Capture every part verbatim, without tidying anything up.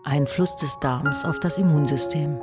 Einfluss des Darms auf das Immunsystem.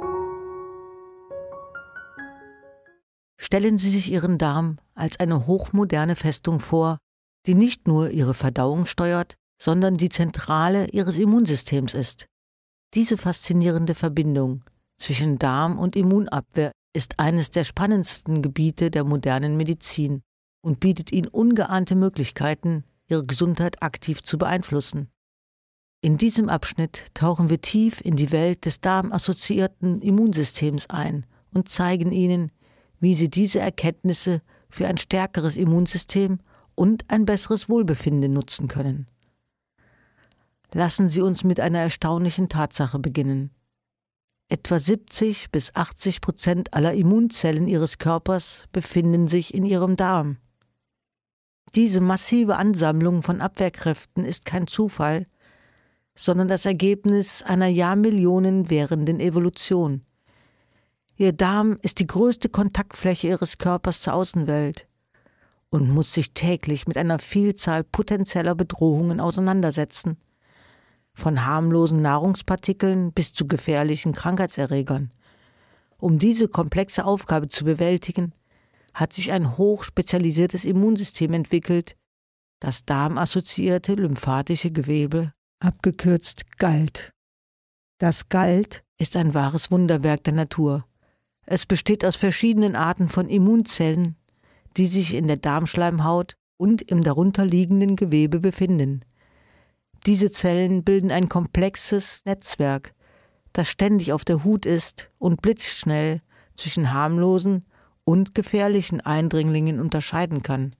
Stellen Sie sich Ihren Darm als eine hochmoderne Festung vor, die nicht nur Ihre Verdauung steuert, sondern die Zentrale Ihres Immunsystems ist. Diese faszinierende Verbindung zwischen Darm und Immunabwehr ist eines der spannendsten Gebiete der modernen Medizin und bietet Ihnen ungeahnte Möglichkeiten, Ihre Gesundheit aktiv zu beeinflussen. In diesem Abschnitt tauchen wir tief in die Welt des darmassoziierten Immunsystems ein und zeigen Ihnen, wie Sie diese Erkenntnisse für ein stärkeres Immunsystem und ein besseres Wohlbefinden nutzen können. Lassen Sie uns mit einer erstaunlichen Tatsache beginnen. Etwa siebzig bis achtzig Prozent aller Immunzellen Ihres Körpers befinden sich in Ihrem Darm. Diese massive Ansammlung von Abwehrkräften ist kein Zufall, sondern das Ergebnis einer Jahrmillionen währenden Evolution. Ihr Darm ist die größte Kontaktfläche Ihres Körpers zur Außenwelt und muss sich täglich mit einer Vielzahl potenzieller Bedrohungen auseinandersetzen, von harmlosen Nahrungspartikeln bis zu gefährlichen Krankheitserregern. Um diese komplexe Aufgabe zu bewältigen, hat sich ein hochspezialisiertes Immunsystem entwickelt, das darmassoziierte lymphatische Gewebe, abgekürzt GALT. Das GALT ist ein wahres Wunderwerk der Natur. Es besteht aus verschiedenen Arten von Immunzellen, die sich in der Darmschleimhaut und im darunterliegenden Gewebe befinden. Diese Zellen bilden ein komplexes Netzwerk, das ständig auf der Hut ist und blitzschnell zwischen harmlosen und gefährlichen Eindringlingen unterscheiden kann.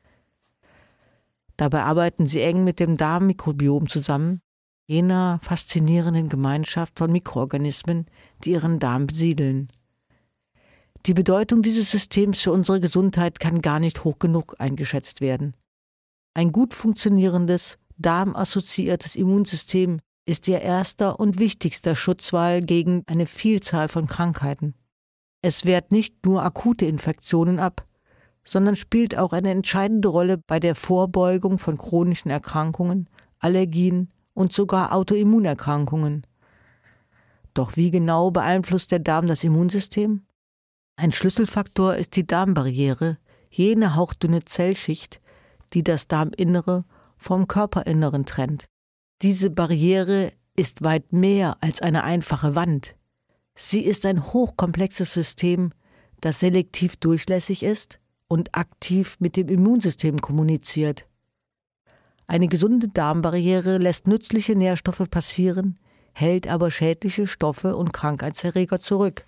Dabei arbeiten sie eng mit dem Darmmikrobiom zusammen, jener faszinierenden Gemeinschaft von Mikroorganismen, die ihren Darm besiedeln. Die Bedeutung dieses Systems für unsere Gesundheit kann gar nicht hoch genug eingeschätzt werden. Ein gut funktionierendes, darmassoziiertes Immunsystem ist ihr erster und wichtigster Schutzwall gegen eine Vielzahl von Krankheiten. Es wehrt nicht nur akute Infektionen ab, sondern spielt auch eine entscheidende Rolle bei der Vorbeugung von chronischen Erkrankungen, Allergien und sogar Autoimmunerkrankungen. Doch wie genau beeinflusst der Darm das Immunsystem? Ein Schlüsselfaktor ist die Darmbarriere, jene hauchdünne Zellschicht, die das Darminnere vom Körperinneren trennt. Diese Barriere ist weit mehr als eine einfache Wand. Sie ist ein hochkomplexes System, das selektiv durchlässig ist und aktiv mit dem Immunsystem kommuniziert. Eine gesunde Darmbarriere lässt nützliche Nährstoffe passieren, hält aber schädliche Stoffe und Krankheitserreger zurück.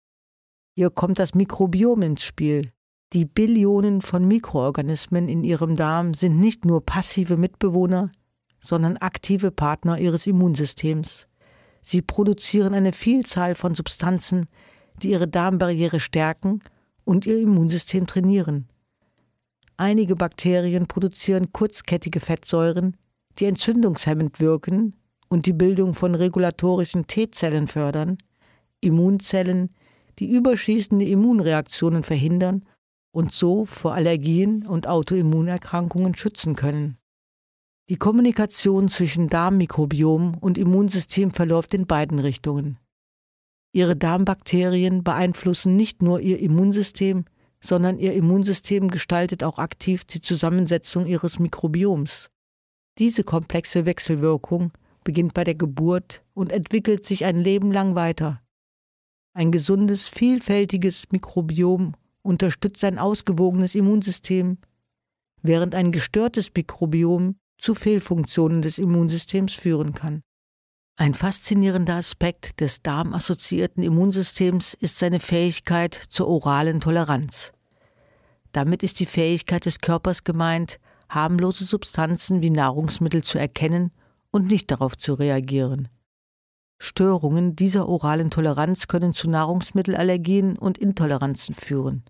Hier kommt das Mikrobiom ins Spiel. Die Billionen von Mikroorganismen in Ihrem Darm sind nicht nur passive Mitbewohner, sondern aktive Partner Ihres Immunsystems. Sie produzieren eine Vielzahl von Substanzen, die Ihre Darmbarriere stärken und Ihr Immunsystem trainieren. Einige Bakterien produzieren kurzkettige Fettsäuren, die entzündungshemmend wirken und die Bildung von regulatorischen T-Zellen fördern, Immunzellen, die überschießende Immunreaktionen verhindern und so vor Allergien und Autoimmunerkrankungen schützen können. Die Kommunikation zwischen Darmmikrobiom und Immunsystem verläuft in beiden Richtungen. Ihre Darmbakterien beeinflussen nicht nur ihr Immunsystem, sondern ihr Immunsystem gestaltet auch aktiv die Zusammensetzung ihres Mikrobioms. Diese komplexe Wechselwirkung beginnt bei der Geburt und entwickelt sich ein Leben lang weiter. Ein gesundes, vielfältiges Mikrobiom unterstützt ein ausgewogenes Immunsystem, während ein gestörtes Mikrobiom zu Fehlfunktionen des Immunsystems führen kann. Ein faszinierender Aspekt des darmassoziierten Immunsystems ist seine Fähigkeit zur oralen Toleranz. Damit ist die Fähigkeit des Körpers gemeint, harmlose Substanzen wie Nahrungsmittel zu erkennen und nicht darauf zu reagieren. Störungen dieser oralen Toleranz können zu Nahrungsmittelallergien und Intoleranzen führen.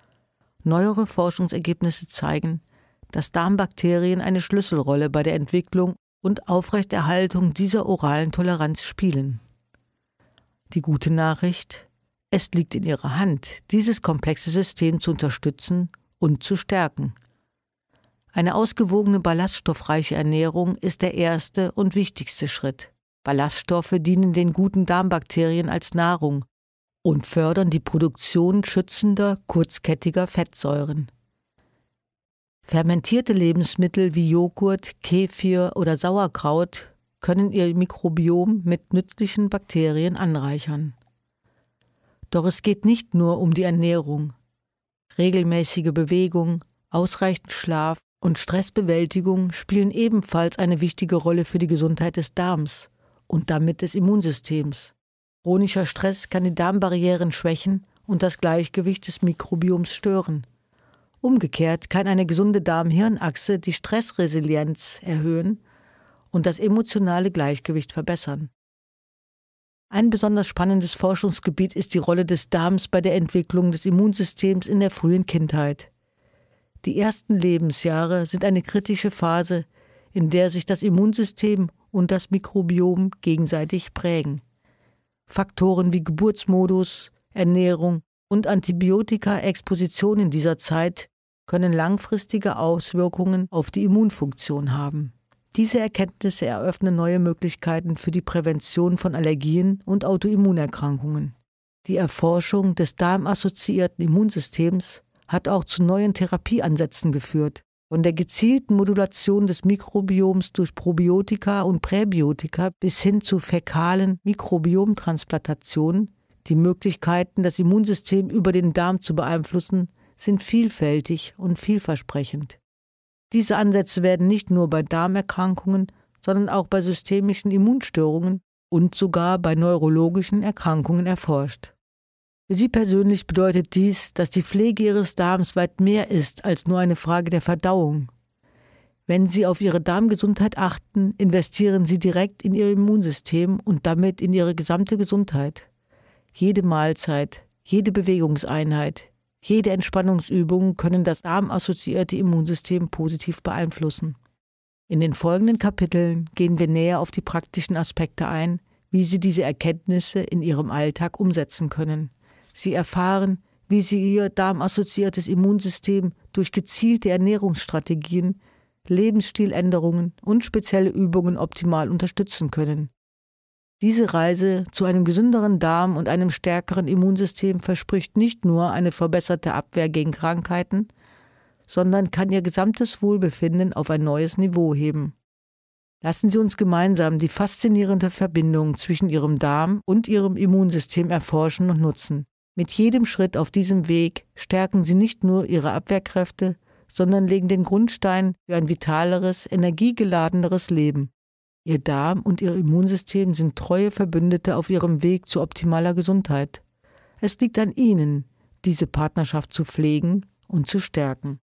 Neuere Forschungsergebnisse zeigen, dass Darmbakterien eine Schlüsselrolle bei der Entwicklung und Aufrechterhaltung dieser oralen Toleranz spielen. Die gute Nachricht: Es liegt in Ihrer Hand, dieses komplexe System zu unterstützen und zu stärken. Eine ausgewogene, ballaststoffreiche Ernährung ist der erste und wichtigste Schritt. Ballaststoffe dienen den guten Darmbakterien als Nahrung und fördern die Produktion schützender, kurzkettiger Fettsäuren. Fermentierte Lebensmittel wie Joghurt, Kefir oder Sauerkraut können ihr Mikrobiom mit nützlichen Bakterien anreichern. Doch es geht nicht nur um die Ernährung. Regelmäßige Bewegung, ausreichend Schlaf und Stressbewältigung spielen ebenfalls eine wichtige Rolle für die Gesundheit des Darms und damit des Immunsystems. Chronischer Stress kann die Darmbarrieren schwächen und das Gleichgewicht des Mikrobioms stören. Umgekehrt kann eine gesunde Darm-Hirn-Achse die Stressresilienz erhöhen und das emotionale Gleichgewicht verbessern. Ein besonders spannendes Forschungsgebiet ist die Rolle des Darms bei der Entwicklung des Immunsystems in der frühen Kindheit. Die ersten Lebensjahre sind eine kritische Phase, in der sich das Immunsystem und das Mikrobiom gegenseitig prägen. Faktoren wie Geburtsmodus, Ernährung und Antibiotika-Exposition in dieser Zeit können langfristige Auswirkungen auf die Immunfunktion haben. Diese Erkenntnisse eröffnen neue Möglichkeiten für die Prävention von Allergien und Autoimmunerkrankungen. Die Erforschung des darmassoziierten Immunsystems hat auch zu neuen Therapieansätzen geführt, von der gezielten Modulation des Mikrobioms durch Probiotika und Präbiotika bis hin zu fäkalen Mikrobiomtransplantationen. Die Möglichkeiten, das Immunsystem über den Darm zu beeinflussen, sind vielfältig und vielversprechend. Diese Ansätze werden nicht nur bei Darmerkrankungen, sondern auch bei systemischen Immunstörungen und sogar bei neurologischen Erkrankungen erforscht. Für Sie persönlich bedeutet dies, dass die Pflege Ihres Darms weit mehr ist als nur eine Frage der Verdauung. Wenn Sie auf Ihre Darmgesundheit achten, investieren Sie direkt in Ihr Immunsystem und damit in Ihre gesamte Gesundheit. Jede Mahlzeit, jede Bewegungseinheit, jede Entspannungsübung können das darmassoziierte Immunsystem positiv beeinflussen. In den folgenden Kapiteln gehen wir näher auf die praktischen Aspekte ein, wie Sie diese Erkenntnisse in Ihrem Alltag umsetzen können. Sie erfahren, wie Sie Ihr darmassoziiertes Immunsystem durch gezielte Ernährungsstrategien, Lebensstiländerungen und spezielle Übungen optimal unterstützen können. Diese Reise zu einem gesünderen Darm und einem stärkeren Immunsystem verspricht nicht nur eine verbesserte Abwehr gegen Krankheiten, sondern kann Ihr gesamtes Wohlbefinden auf ein neues Niveau heben. Lassen Sie uns gemeinsam die faszinierende Verbindung zwischen Ihrem Darm und Ihrem Immunsystem erforschen und nutzen. Mit jedem Schritt auf diesem Weg stärken Sie nicht nur Ihre Abwehrkräfte, sondern legen den Grundstein für ein vitaleres, energiegeladeneres Leben. Ihr Darm und Ihr Immunsystem sind treue Verbündete auf Ihrem Weg zu optimaler Gesundheit. Es liegt an Ihnen, diese Partnerschaft zu pflegen und zu stärken.